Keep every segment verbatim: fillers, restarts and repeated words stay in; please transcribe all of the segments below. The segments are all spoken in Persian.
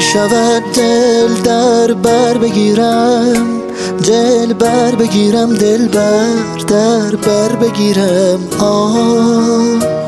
شود دل در بر بگیرم، دل بر بگیرم، دل بر در بر بگیرم. آه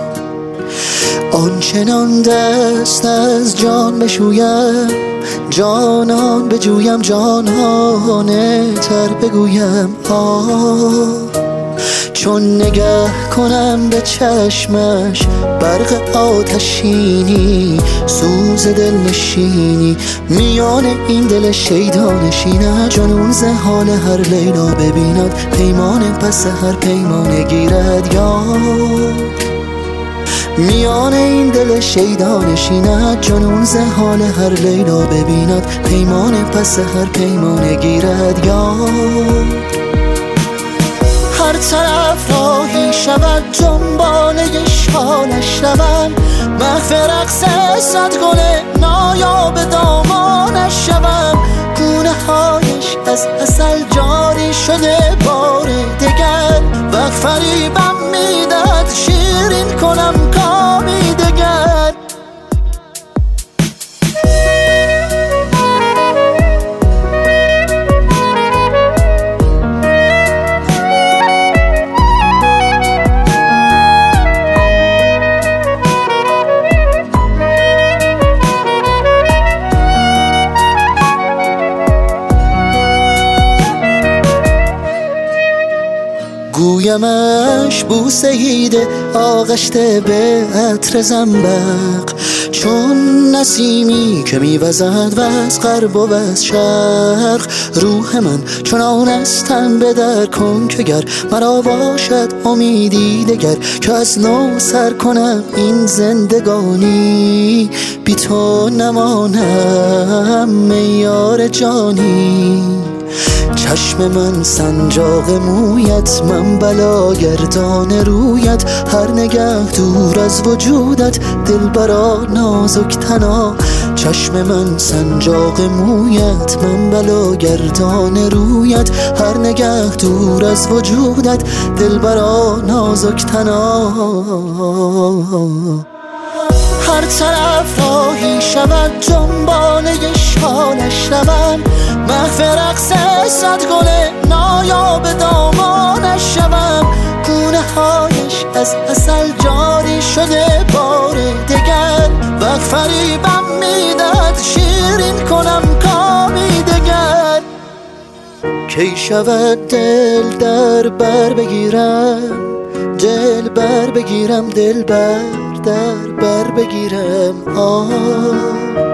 آنچنان دست از جان بشویم، جانان بجویم، جانانه تر بگویم. آه چون نگه کنم به چشمش برق آتشینی، سوز دل نشینی میان این دل شیدانشینه. جنون ز حال هر لیلا ببیند، پیمان پس هر پیمان گیرد یاد. میان این دل شیدانشینه، جنون ز حال هر لیلا ببیند، پیمان پس هر پیمان گیرد یاد. هر طرف راهی شود جنباله شالش روم، محو رقص صد گل نایاب دامانش شوم. گونه هایش از عسل جاری شده بار دگر، وقت فریبم میدهد شیرین کنم کامی دگر. گویمش بوسه ایده آغشته به عطر زنبق، چون نسیمی که میوزد و از غرب و از شرق. روح من چنان استم به در کن که گر مرا باشد امیدی دگر، که از نو سر کنم این زندگانی. بی تو نمانم میار جانی، چشم من سنجاق مویت، من بلا گردان رویت. هر نگه دور از وجودت دلبرا نازک تنا. چشم من سنجاق مویت، من بلا گردان رویت. هر نگه دور از وجودت دلبرا نازک تنا. هر طرف راهی شود جنباله شالش روم، محو رقص صد گل نایاب دامانش شوم. گونه هایش از عسل جاری شده بار دگر، وقت فریبم میدهد شیرین کنم کامی دگر. کی شود دل در بر بگیرم، دل بر بگیرم، دل بر در بر بگیرم. آه